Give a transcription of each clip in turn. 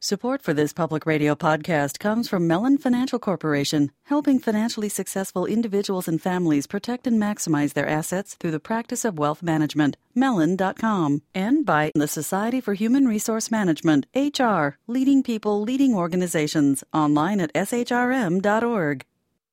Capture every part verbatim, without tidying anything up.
Support for this public radio podcast comes from Mellon Financial Corporation, helping financially successful individuals and families protect and maximize their assets through the practice of wealth management. Mellon dot com. And by the Society for Human Resource Management, H R, leading people, leading organizations, online at S H R M dot org.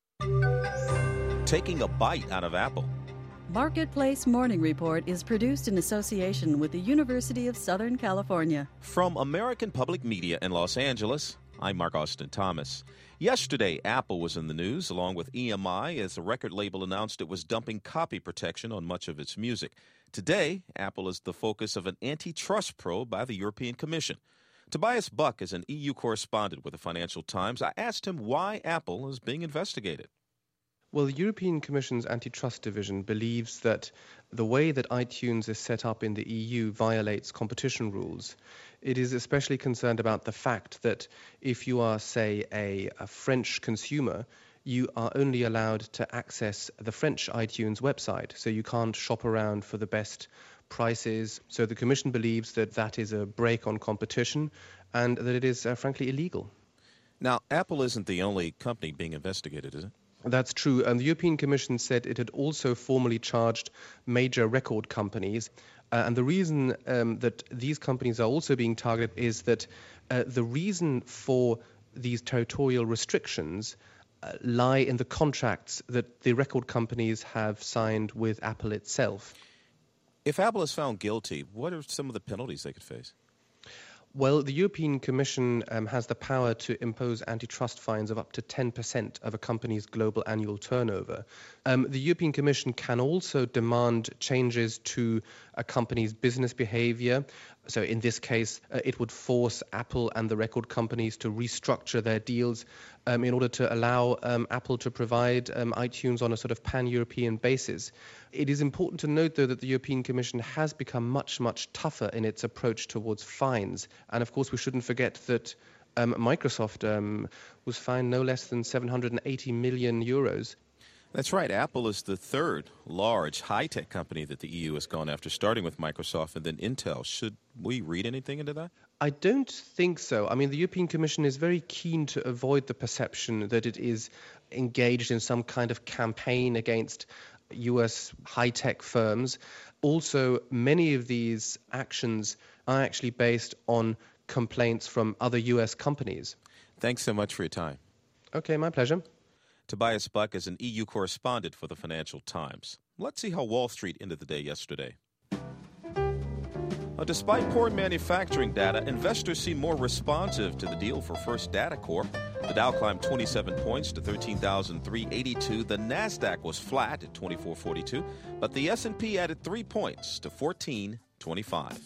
Taking a bite out of Apple. Marketplace Morning Report is produced in association with the University of Southern California. From American Public Media in Los Angeles, I'm Mark Austin Thomas. Yesterday, Apple was in the news along with E M I as the record label announced it was dumping copy protection on much of its music. Today, Apple is the focus of an antitrust probe by the European Commission. Tobias Buck is an E U correspondent with the Financial Times. I asked him why Apple is being investigated. Well, the European Commission's Antitrust Division believes that the way that iTunes is set up in the E U violates competition rules. It is especially concerned about the fact that if you are, say, a, a French consumer, you are only allowed to access the French iTunes website, so you can't shop around for the best prices. So the Commission believes that that is a break on competition and that it is, uh, frankly, illegal. Now, Apple isn't the only company being investigated, is it? That's true. And the European Commission said it had also formally charged major record companies. Uh, and the reason um, that these companies are also being targeted is that uh, the reason for these territorial restrictions uh, lie in the contracts that the record companies have signed with Apple itself. If Apple is found guilty, what are some of the penalties they could face? Well, the European Commission um, has the power to impose antitrust fines of up to ten percent of a company's global annual turnover. Um, the European Commission can also demand changes to a company's business behavior. So in this case, uh, it would force Apple and the record companies to restructure their deals um, in order to allow um, Apple to provide um, iTunes on a sort of pan-European basis. It is important to note, though, that the European Commission has become much, much tougher in its approach towards fines. And of course, we shouldn't forget that um, Microsoft um, was fined no less than seven hundred eighty million euros. That's right. Apple is the third large high-tech company that the E U has gone after, starting with Microsoft and then Intel. Should we read anything into that? I don't think so. I mean, the European Commission is very keen to avoid the perception that it is engaged in some kind of campaign against U S high-tech firms. Also, many of these actions are actually based on complaints from other U S companies. Thanks so much for your time. Okay, my pleasure. Tobias Buck is an E U correspondent for the Financial Times. Let's see how Wall Street ended the day yesterday. Well, despite poor manufacturing data, investors seem more responsive to the deal for First Data Corp. The Dow climbed twenty-seven points to thirteen thousand three hundred eighty-two. The Nasdaq was flat at twenty-four forty-two, but the S and P added three points to fourteen twenty-five.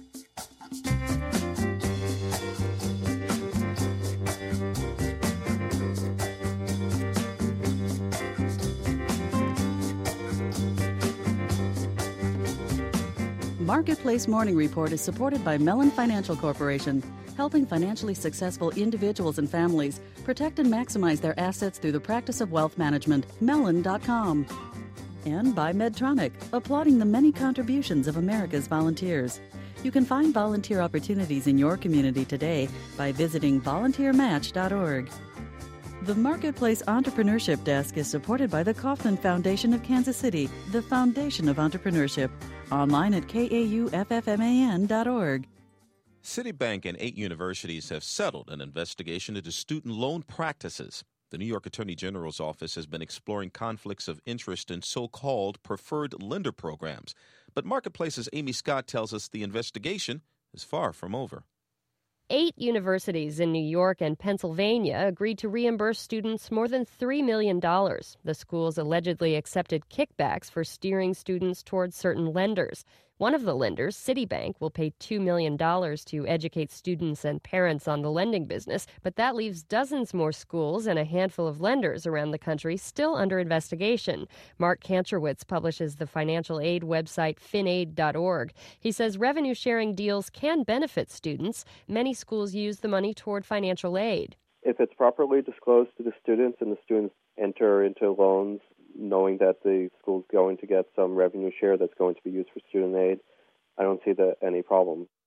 Marketplace Morning Report is supported by Mellon Financial Corporation, helping financially successful individuals and families protect and maximize their assets through the practice of wealth management. Mellon dot com. And by Medtronic, applauding the many contributions of America's volunteers. You can find volunteer opportunities in your community today by visiting volunteer match dot org. The Marketplace Entrepreneurship Desk is supported by the Kauffman Foundation of Kansas City, the foundation of entrepreneurship. Online at K A U F F M A N dot org. Citibank and eight universities have settled an investigation into student loan practices. The New York Attorney General's office has been exploring conflicts of interest in so-called preferred lender programs. But Marketplace's Amy Scott tells us the investigation is far from over. Eight universities in New York and Pennsylvania agreed to reimburse students more than three million dollars. The schools allegedly accepted kickbacks for steering students towards certain lenders. One of the lenders, Citibank, will pay two million dollars to educate students and parents on the lending business, but that leaves dozens more schools and a handful of lenders around the country still under investigation. Mark Kantrowitz publishes the financial aid website fin aid dot org. He says revenue-sharing deals can benefit students. Many schools use the money toward financial aid. If it's properly disclosed to the students and the students enter into loans knowing that the school's going to get some revenue share that's going to be used for student aid, I don't see the, any problem.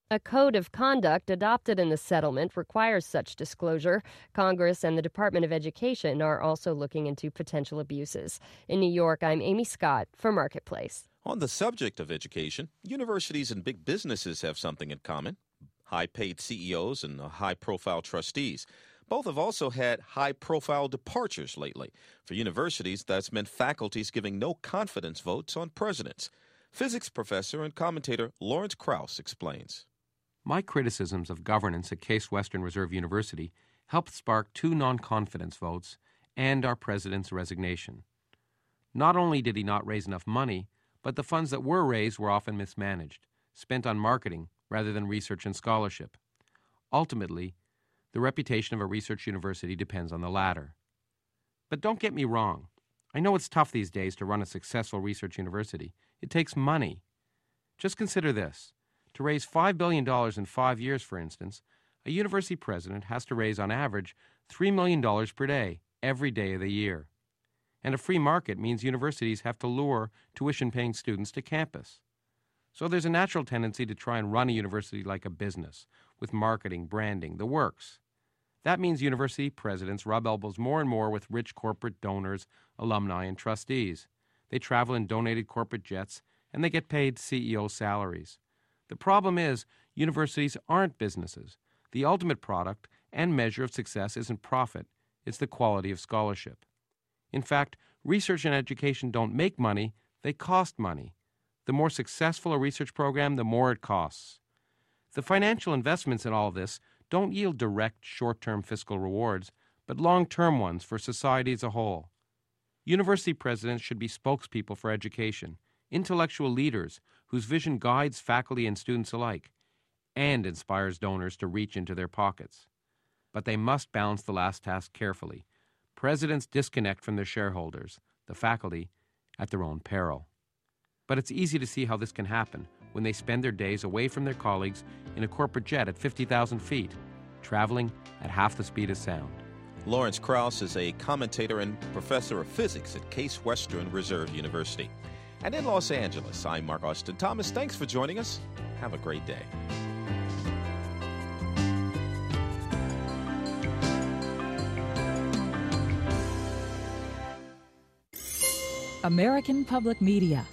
A code of conduct adopted in the settlement requires such disclosure. Congress and the Department of Education are also looking into potential abuses. In New York, I'm Amy Scott for Marketplace. On the subject of education, universities and big businesses have something in common. High-paid C E Os and high-profile trustees. Both have also had high-profile departures lately. For universities, that's meant faculties giving no confidence votes on presidents. Physics professor and commentator Lawrence Krauss explains. My criticisms of governance at Case Western Reserve University helped spark two non-confidence votes and our president's resignation. Not only did he not raise enough money, but the funds that were raised were often mismanaged, spent on marketing rather than research and scholarship. Ultimately, the reputation of a research university depends on the latter. But don't get me wrong. I know it's tough these days to run a successful research university. It takes money. Just consider this. To raise five billion dollars in five years, for instance, a university president has to raise on average three million dollars per day, every day of the year. And a free market means universities have to lure tuition-paying students to campus. So there's a natural tendency to try and run a university like a business, with marketing, branding, the works. That means university presidents rub elbows more and more with rich corporate donors, alumni, and trustees. They travel in donated corporate jets, and they get paid C E O salaries. The problem is, universities aren't businesses. The ultimate product and measure of success isn't profit, it's the quality of scholarship. In fact, research and education don't make money, they cost money. The more successful a research program, the more it costs. The financial investments in all of this don't yield direct short-term fiscal rewards, but long-term ones for society as a whole. University presidents should be spokespeople for education, intellectual leaders whose vision guides faculty and students alike, and inspires donors to reach into their pockets. But they must balance the last task carefully. Presidents disconnect from their shareholders, the faculty, at their own peril. But it's easy to see how this can happen when they spend their days away from their colleagues in a corporate jet at fifty thousand feet, traveling at half the speed of sound. Lawrence Krauss is a commentator and professor of physics at Case Western Reserve University. And in Los Angeles, I'm Mark Austin Thomas. Thanks for joining us. Have a great day. American Public Media.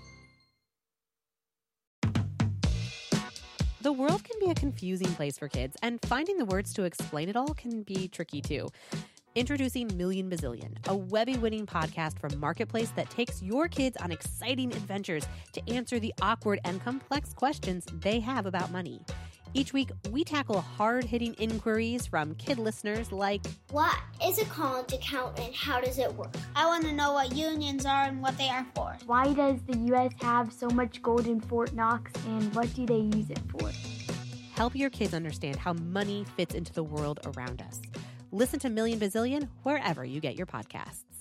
The world can be a confusing place for kids, and finding the words to explain it all can be tricky too. Introducing Million Bazillion, a Webby-winning podcast from Marketplace that takes your kids on exciting adventures to answer the awkward and complex questions they have about money. Each week, we tackle hard-hitting inquiries from kid listeners like, what is a college account and how does it work? I want to know what unions are and what they are for. Why does the U S have so much gold in Fort Knox and what do they use it for? Help your kids understand how money fits into the world around us. Listen to Million Bazillion wherever you get your podcasts.